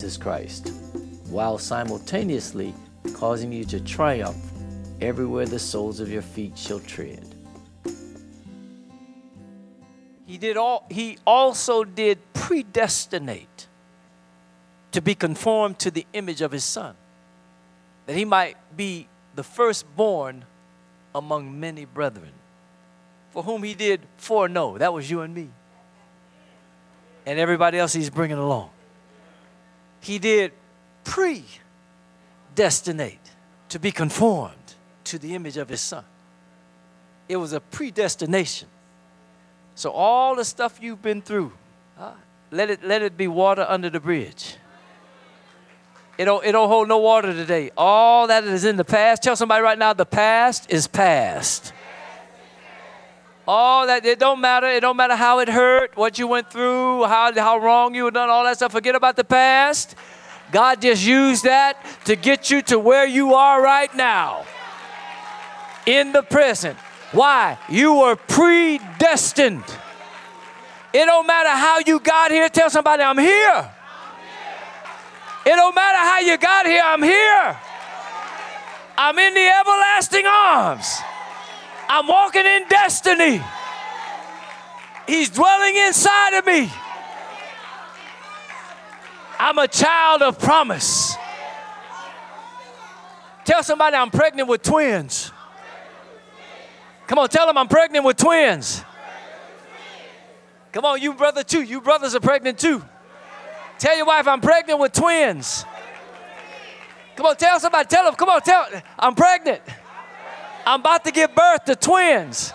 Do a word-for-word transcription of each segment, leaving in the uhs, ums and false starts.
Jesus Christ, while simultaneously causing you to triumph everywhere the soles of your feet shall tread. He did all, he also did predestinate to be conformed to the image of his Son, that he might be the firstborn among many brethren, for whom he did foreknow. That was you and me. And everybody else he's bringing along. He did predestinate to be conformed to the image of his Son. It was a predestination. So all the stuff you've been through, uh, let it, let it be water under the bridge. It don't, it don't hold no water today. All that is in the past. Tell somebody right now, the past is past. All that, it don't matter. It don't matter how it hurt, what you went through, how, how wrong you were done, all that stuff. Forget about the past. God just used that to get you to where you are right now. In the present. Why? You were predestined. It don't matter how you got here. Tell somebody, I'm here. It don't matter how you got here. I'm here. I'm in the everlasting arms. I'm walking in destiny. He's dwelling inside of me. I'm a child of promise. Tell somebody I'm pregnant with twins. Come on, tell them I'm pregnant with twins. Come on, you brother too. You brothers are pregnant too. Tell your wife I'm pregnant with twins. Come on, tell somebody. Tell them. Come on, tell. I'm pregnant. I'm about to give birth to twins.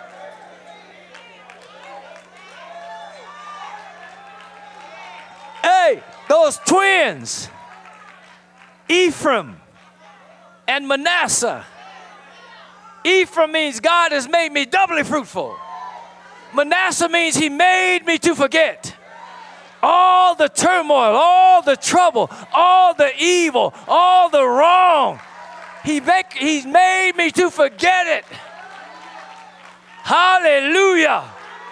Hey, those twins, Ephraim and Manasseh. Ephraim means God has made me doubly fruitful. Manasseh means he made me to forget all the turmoil, all the trouble, all the evil, all the wrong. He make, he's made me to forget it. Hallelujah.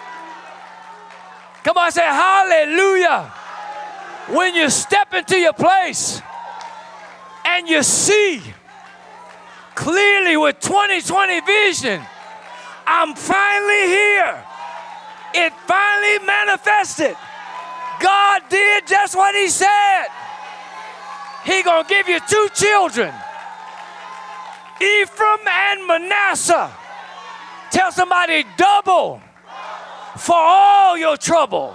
Come on, say hallelujah. When you step into your place and you see clearly with twenty twenty vision, I'm finally here. It finally manifested. God did just what he said. He gonna give you two children, Ephraim and Manasseh. Tell somebody double for all your trouble.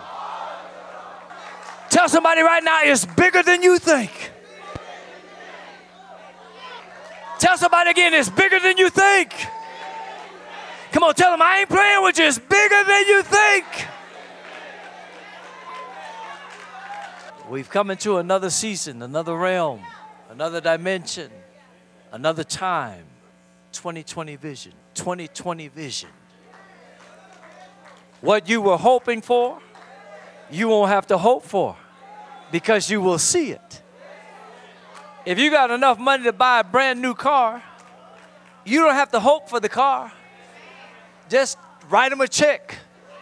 Tell somebody right now it's bigger than you think. Tell somebody again it's bigger than you think. Come on, tell them I ain't playing with you. It's bigger than you think. We've come into another season, another realm, another dimension, another time. twenty twenty vision, twenty twenty vision. What you were hoping for, you won't have to hope for because you will see it. If you got enough money to buy a brand new car, you don't have to hope for the car. Just write them a check.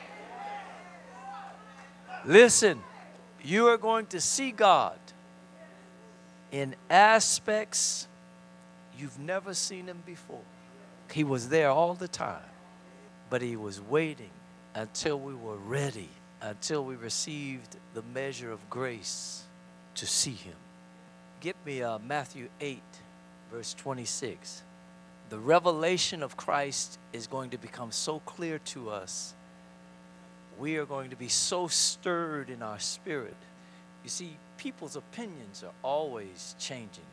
Listen, you are going to see God in aspects you've never seen him before. He was there all the time, but he was waiting until we were ready, until we received the measure of grace to see him. Get me uh, Matthew eight, verse twenty-six. The revelation of Christ is going to become so clear to us. We are going to be so stirred in our spirit. You see, people's opinions are always changing.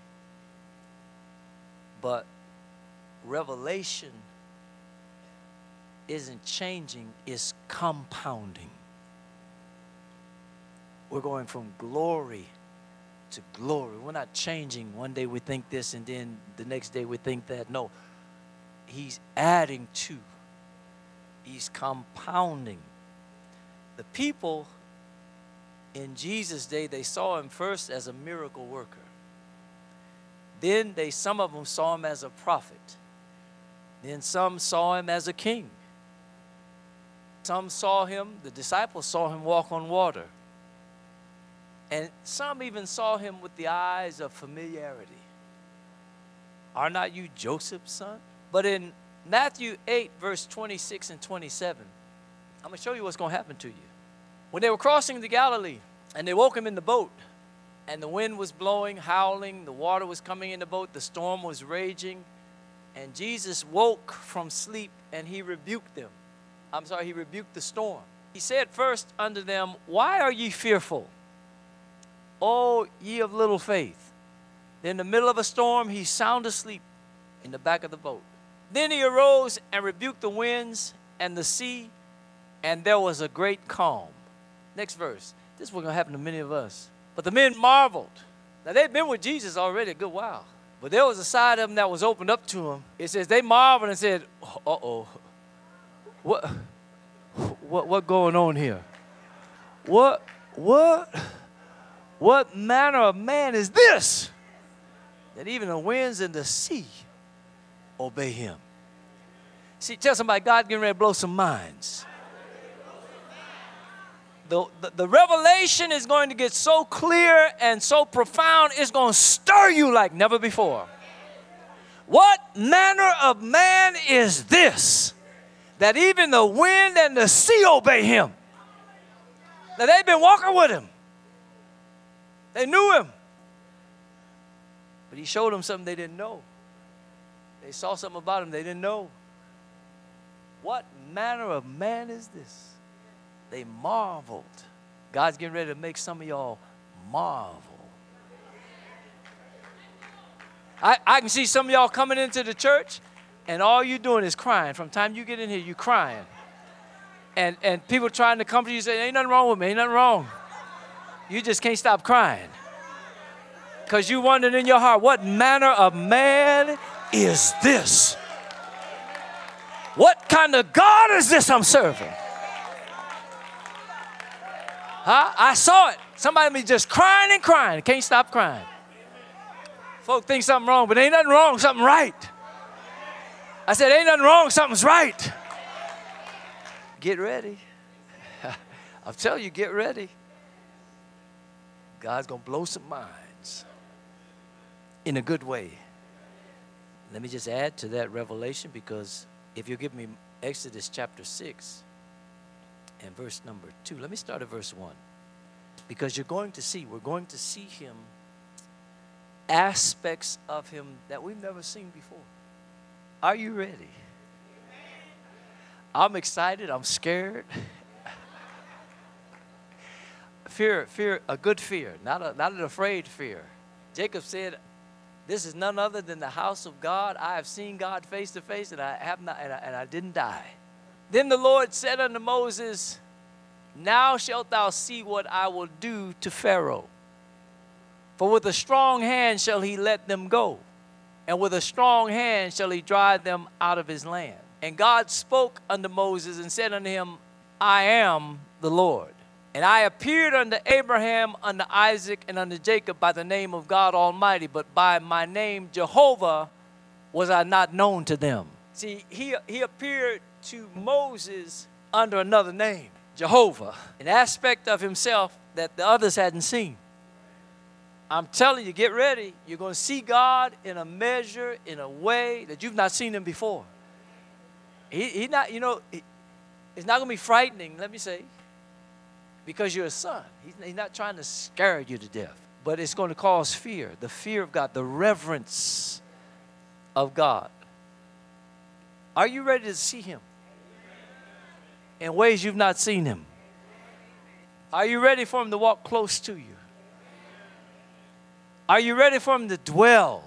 But revelation isn't changing, it's compounding. We're going from glory to glory. We're not changing. One day we think this and then the next day we think that. No, he's adding to. He's compounding. The people in Jesus' day, they saw him first as a miracle worker. Then they, some of them saw him as a prophet. Then some saw him as a king. Some saw him, the disciples saw him walk on water. And some even saw him with the eyes of familiarity. Are not you Joseph's son? But in Matthew eight, verse twenty-six and twenty-seven, I'm going to show you what's going to happen to you. When they were crossing the Galilee, and they woke him in the boat, and the wind was blowing, howling, the water was coming in the boat, the storm was raging, and Jesus woke from sleep, and he rebuked them. I'm sorry, he rebuked the storm. He said first unto them, why are ye fearful, O ye of little faith? In the middle of a storm, he's sound asleep in the back of the boat. Then he arose and rebuked the winds and the sea, and there was a great calm. Next verse. This is what's going to happen to many of us. But the men marveled. Now, they've been with Jesus already a good while. But there was a side of them that was opened up to them. It says they marveled and said, uh-oh, what, what, what going on here? What, what, what manner of man is this, that even the winds and the sea obey him? See, tell somebody, God's getting ready to blow some minds. The, the, the revelation is going to get so clear and so profound, it's going to stir you like never before. What manner of man is this, that even the wind and the sea obey him? Now, they've been walking with him. They knew him. But he showed them something they didn't know. They saw something about him they didn't know. What manner of man is this? They marveled. God's getting ready to make some of y'all marvel. I, I can see some of y'all coming into the church, and all you're doing is crying. From the time you get in here, you're crying. And, and people trying to come to you and say, ain't nothing wrong with me, ain't nothing wrong. You just can't stop crying. Because you wondering in your heart, what manner of man is this? What kind of God is this I'm serving? Huh? I saw it. Somebody be just crying and crying. Can't stop crying. Folk think something wrong, but ain't nothing wrong, something right. I said, ain't nothing wrong, something's right. Get ready. I'm telling you, get ready. God's going to blow some minds in a good way. Let me just add to that revelation, because if you give me Exodus chapter six and verse number two, let me start at verse one. Because you're going to see, we're going to see him, aspects of him that we've never seen before. Are you ready? I'm excited. I'm scared. Fear, fear, a good fear, not, a, not an afraid fear. Jacob said, this is none other than the house of God. I have seen God face to face, and I have not, and I, and I didn't die. Then the Lord said unto Moses, now shalt thou see what I will do to Pharaoh. For with a strong hand shall he let them go, and with a strong hand shall he drive them out of his land. And God spoke unto Moses and said unto him, I am the Lord. And I appeared unto Abraham, unto Isaac, and unto Jacob by the name of God Almighty, but by my name Jehovah was I not known to them. See, he, he appeared to Moses under another name, Jehovah, an aspect of himself that the others hadn't seen. I'm telling you, get ready. You're going to see God in a measure, in a way that you've not seen him before. He, he not, you know, he, it's not going to be frightening, let me say, because you're a son. He's, he's not trying to scare you to death, but it's going to cause fear, the fear of God, the reverence of God. Are you ready to see him in ways you've not seen him? Are you ready for him to walk close to you? Are you ready for him to dwell?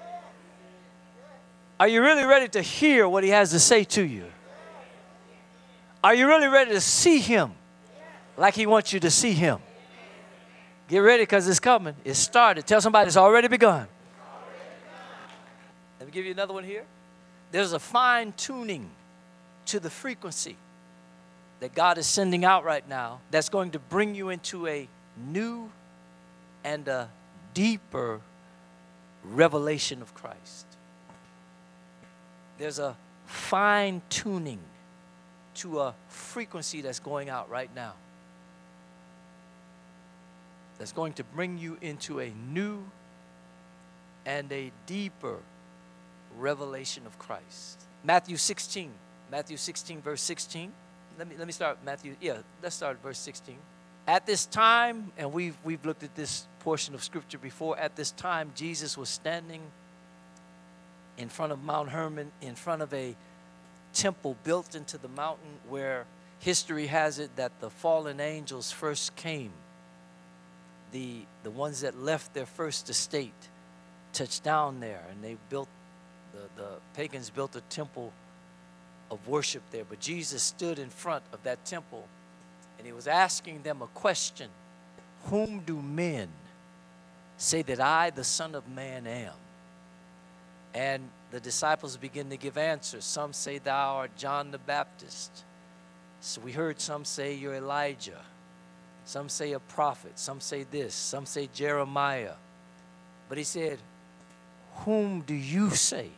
Are you really ready to hear what he has to say to you? Are you really ready to see him like he wants you to see him? Get ready, because it's coming. It started. Tell somebody it's already begun. Let me give you another one here. There's a fine tuning to the frequency that God is sending out right now that's going to bring you into a new and a deeper revelation of Christ. There's a fine tuning to a frequency that's going out right now. that's going to bring you into a new and a deeper revelation of Christ. Matthew sixteen. Matthew sixteen, verse sixteen. Let me, let me start Matthew. Yeah, let's start at verse sixteen. At this time, and we've, we've looked at this portion of Scripture before, at this time Jesus was standing in front of Mount Hermon, in front of a temple built into the mountain where history has it that the fallen angels first came. The, the ones that left their first estate touched down there, and they built, the, the pagans built a temple of worship there. But Jesus stood in front of that temple, and he was asking them a question. Whom do men say that I, the Son of Man, am? And the disciples begin to give answers. Some say thou art John the Baptist. So we heard some say you're Elijah. Some say a prophet. Some say this. Some say Jeremiah. But he said, whom do you say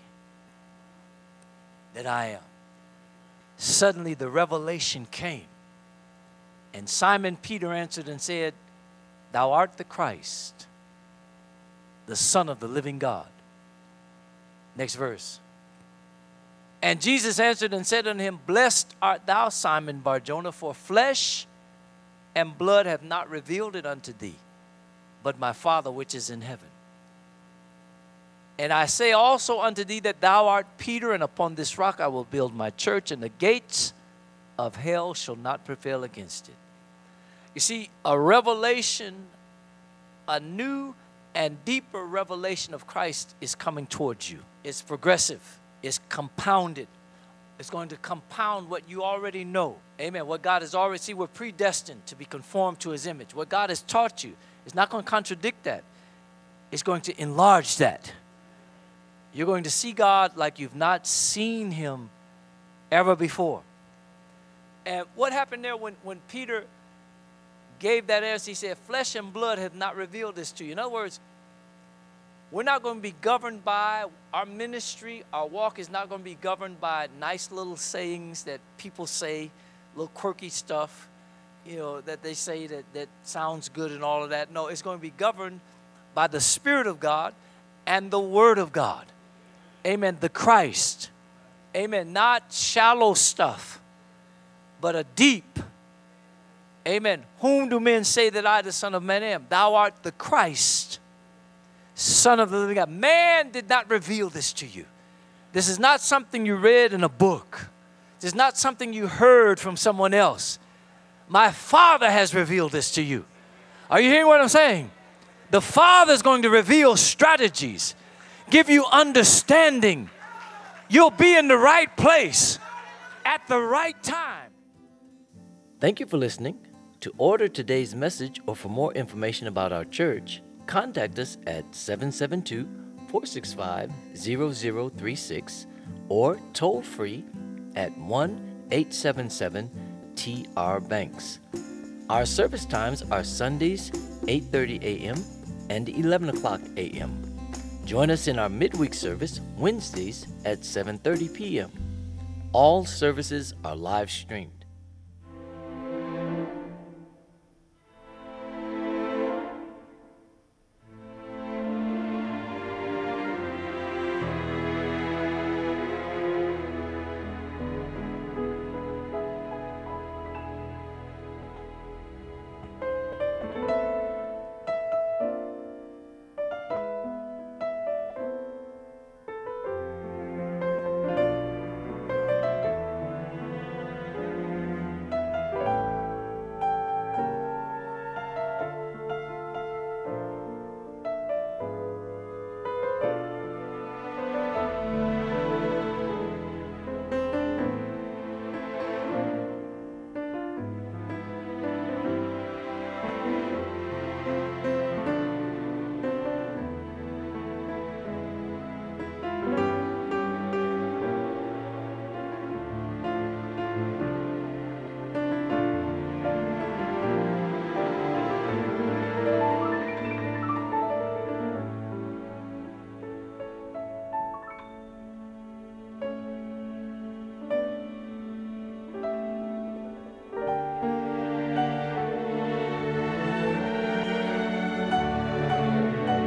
that I am? Suddenly the revelation came. And Simon Peter answered and said, thou art the Christ, the Son of the living God. Next verse. And Jesus answered and said unto him, blessed art thou, Simon Bar-Jonah, for flesh and blood have not revealed it unto thee, but my Father which is in heaven. And I say also unto thee that thou art Peter, and upon this rock I will build my church, and the gates of hell shall not prevail against it. You see, a revelation, a new and deeper revelation of Christ is coming towards you. It's progressive. It's compounded. It's going to compound what you already know. Amen. What God has already, see, we're predestined to be conformed to his image. What God has taught you is not going to contradict that. It's going to enlarge that. You're going to see God like you've not seen him ever before. And what happened there when, when Peter gave that answer? He said, flesh and blood have not revealed this to you. In other words, we're not going to be governed by our ministry. Our walk is not going to be governed by nice little sayings that people say, little quirky stuff, you know, that they say that, that sounds good and all of that. No, it's going to be governed by the Spirit of God and the Word of God. Amen. The Christ. Amen. Not shallow stuff, but a deep. Amen. Whom do men say that I, the Son of Man, am? Thou art the Christ, Son of the living God. Man did not reveal this to you. This is not something you read in a book. This is not something you heard from someone else. My Father has revealed this to you. Are you hearing what I'm saying? The Father is going to reveal strategies, give you understanding. You'll be in the right place at the right time. Thank you for listening. To order today's message or for more information about our church, contact us at seven seven two, four six five, zero zero three six or toll free at one eight seven seven T R Banks. Our service times are Sundays eight thirty a m and eleven o'clock a m Join us in our midweek service Wednesdays at seven thirty p m All services are live streamed.